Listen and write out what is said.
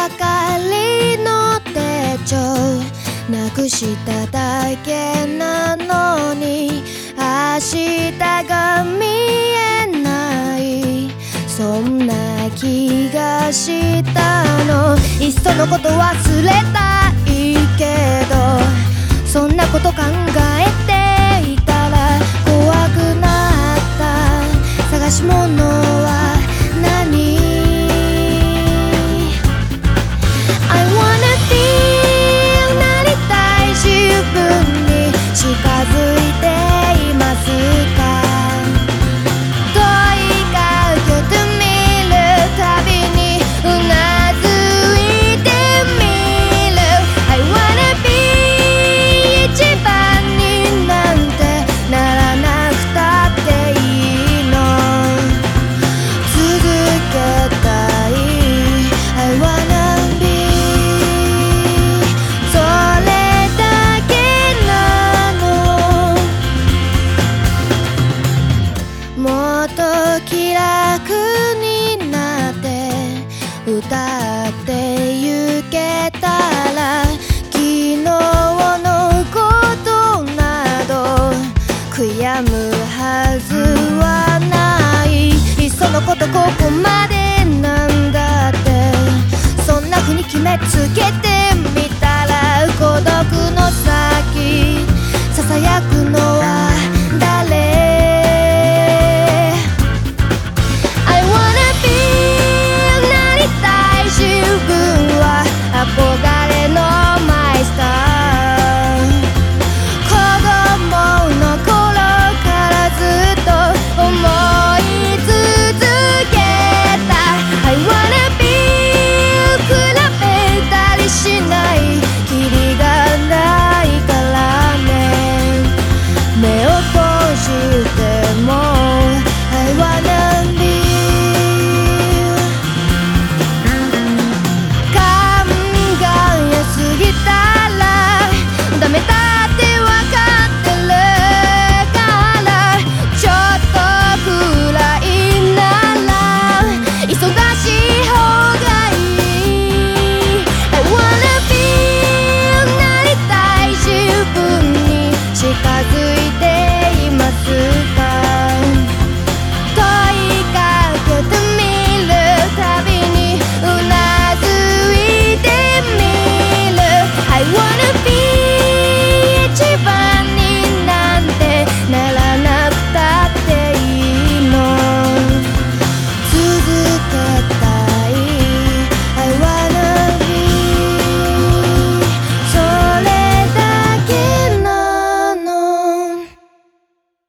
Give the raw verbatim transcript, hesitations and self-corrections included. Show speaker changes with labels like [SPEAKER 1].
[SPEAKER 1] ばかりの手帳なくしただけなのに明日が見えない、そんな気がしたの。いっそのこと忘れたいけど、そんなこと考えていたら怖くなった。探し物は何？ I wanna feel なりたい自分に近づいていますか？問いかけてみるたびにうなずいてみる。 I wanna be 一番になんてならなくたっていいの。続けたい I wanna be それだけなの。もっと気楽になって歌ってゆけたら、昨日のことなど悔やむはずはない。いっそのことここまでなんだって、そんな風に決めつ